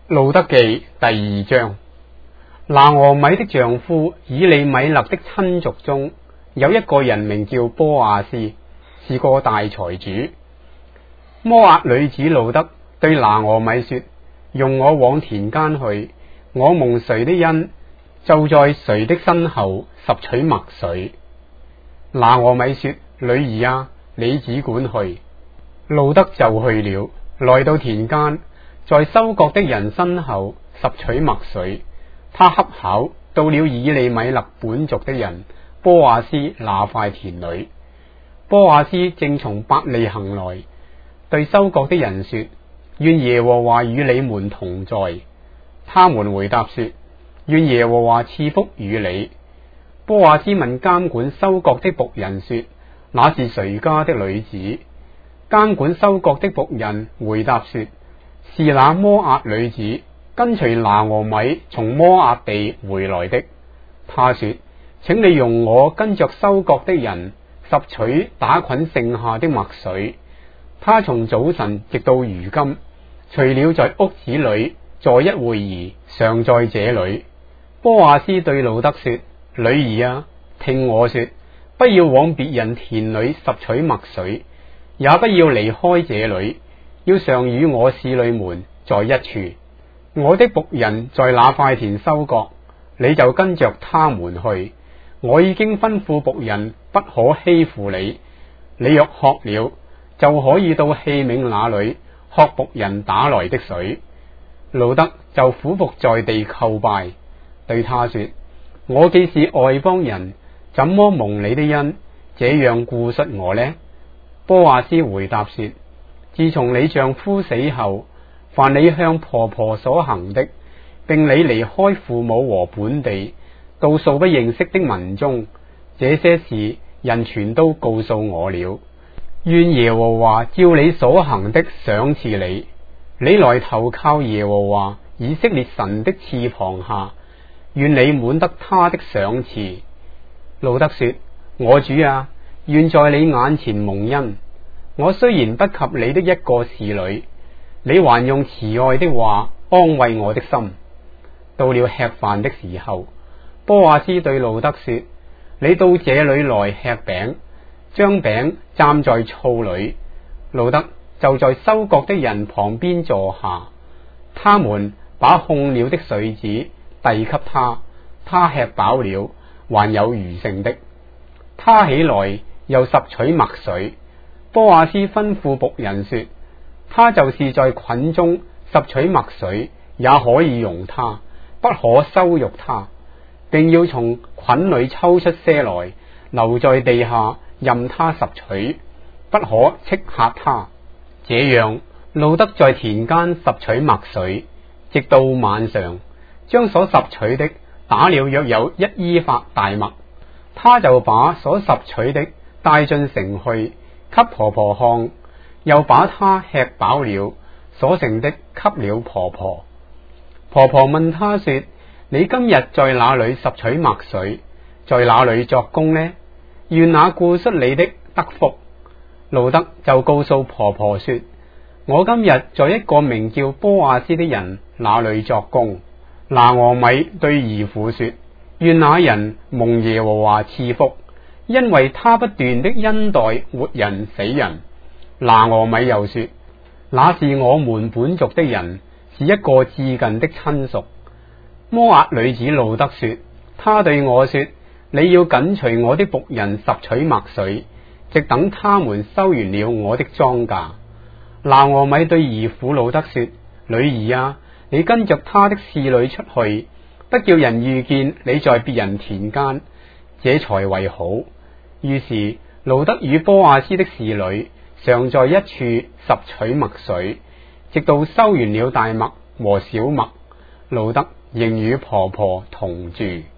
路得記第2章。拿俄米的丈夫以利米勒的親族中有一個人名叫波亞斯，是個大財主。摩押女子路得對拿俄米說：用我往田間去，我蒙誰的恩，就在誰的身後拾取麥穗。拿俄米說：女兒啊，你只管去。路得就去了，來到田間，在收割的人身後拾取麥穗。他恰巧到了以利米勒本族的人波亞斯那塊田裏。波亞斯正從伯利恆來，對收割的人說：願耶和華與你們同在。他們回答說：願耶和華賜福與你。波亞斯問監管收割的僕人說：那是誰家的女子？監管收割的僕人回答說：是那摩押女子，跟隨拿俄米從摩押地回來的。他說：請你容我跟着收割的人拾取打捆剩下的麥穗。他從早晨直到如今，除了在屋子裏坐一會兒，常在這裏。波亞斯對路得說：女兒啊，聽我說，不要往別人田裏拾取麥穗，也不要離開這裏，要常與我使女們在一處。我的僕人在那塊田收割，你就跟着他們去。我已經吩咐僕人不可欺負你。你若渴了，就可以到器皿那裏喝僕人打來的水。路得就俯伏在地叩拜，對他說：我既是外邦人，怎麼蒙你的恩，這樣顧恤我呢？波亞斯回答說：自從你丈夫死後，凡你向婆婆所行的，並你離開父母和本地，到素不認識的民中，這些事人全都告訴我了。願耶和華照你所行的賞賜你。你來投靠耶和華以色列神的翅膀下，願你滿得他的賞賜。路得說：我主啊，願在你眼前蒙恩。我雖然不及你的一個侍女，你還用慈愛的話安慰我的心。到了吃飯的時候，波亞斯對路得說：你到這裏來吃餅，將餅蘸在醋裏。路得就在收割的人旁邊坐下，他們把控了的穗子遞給他，他吃飽了，還有餘剩的。他起來又拾取麥穗。波亞斯吩咐僕人說：他就是在捆中拾取麥穗，也可以容他，不可羞辱他，並要從捆裏抽出些來，留在地下任他拾取，不可斥嚇他。這樣，路得在田間拾取麥穗，直到晚上，將所拾取的打了約有1伊法大麥。他就把所拾取的帶進城去，給婆婆看，又把他吃飽了所剩的給了婆婆。婆婆問他說：你今日在哪裏拾取麥穗，在哪裏作工呢？願那顧恤你的得福。路得就告訴婆婆說：我今日在一個名叫波亞斯的人那裏作工。拿俄米對兒婦說：願那人蒙耶和華賜福，因為他不斷的恩待活人死人。拿俄米又說：那是我們本族的人，是一個至近的親屬。摩押女子路得說：他對我說，你要緊隨我的僕人拾取麥穗，直等他們收完了我的莊稼。拿俄米對兒婦路得說：女兒啊，你跟着他的侍女出去，不叫人遇見你在別人田間，這才為好。於是路得與波亞斯的侍女常在一處拾取麥穗，直到收完了大麥和小麥。路得仍與婆婆同住。